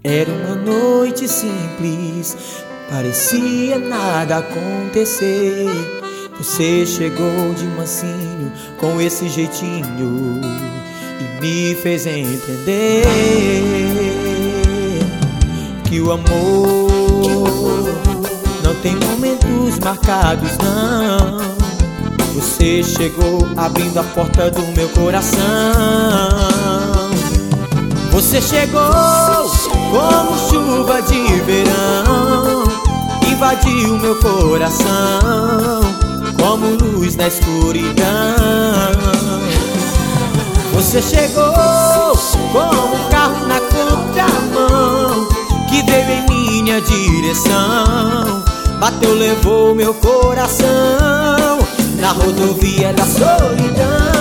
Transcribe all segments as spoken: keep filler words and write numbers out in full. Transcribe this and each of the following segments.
Era uma noite simples, parecia nada acontecer. Você chegou de mansinho, com esse jeitinho, e me fez entender que o amor não tem momentos marcados, não. Você chegou abrindo a porta do meu coração. Você chegou como chuva de verão, invadiu meu coração como luz na escuridão. Você chegou como um carro na contramão que veio em minha direção, bateu, levou meu coração na rodovia da solidão.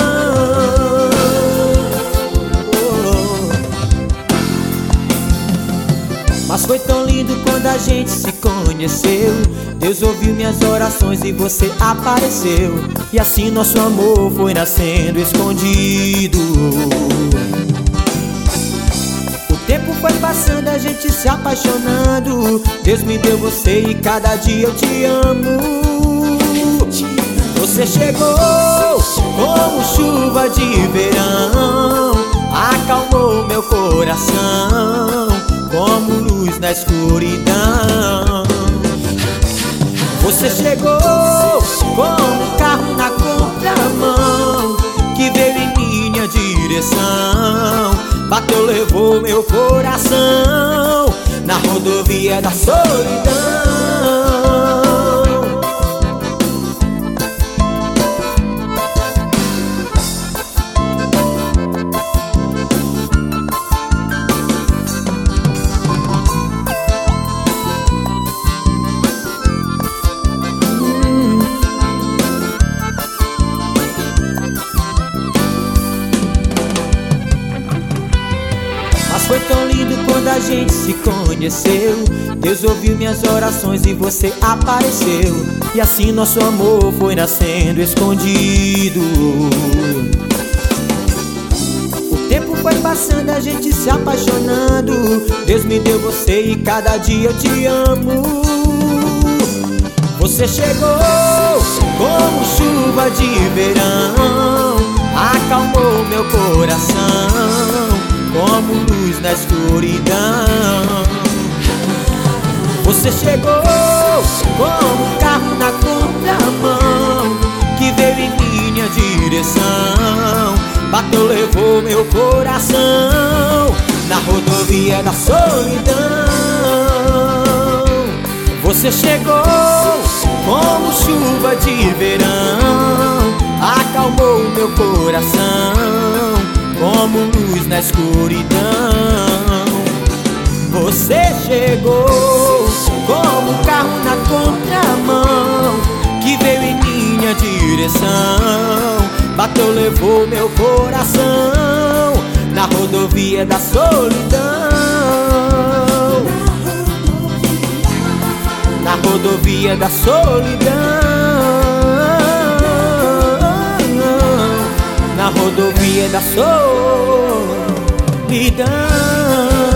Mas foi tão lindo quando a gente se conheceu. Deus ouviu minhas orações e você apareceu, e assim nosso amor foi nascendo escondido. O tempo foi passando, a gente se apaixonando. Deus me deu você e cada dia eu te amo. Você chegou como chuva de verão, acalmou meu coração como luz na escuridão. Você chegou como um carro na contramão que veio em minha direção, bateu, levou meu coração na rodovia da solidão. Foi tão lindo quando a gente se conheceu. Deus ouviu minhas orações e você apareceu, e assim nosso amor foi nascendo escondido. O tempo foi passando, a gente se apaixonando. Deus me deu você e cada dia eu te amo. Você chegou como chuva de verão, acalmou meu coração como luz na escuridão. Você chegou como um carro na contramão que veio em minha direção, bateu, levou meu coração na rodovia da solidão. Você chegou como chuva de verão, acalmou meu coração como luz na escuridão. Você chegou como um carro na contramão que veio em minha direção, bateu, levou meu coração na rodovia da solidão. Na rodovia da solidão. Na rodovia da solidão.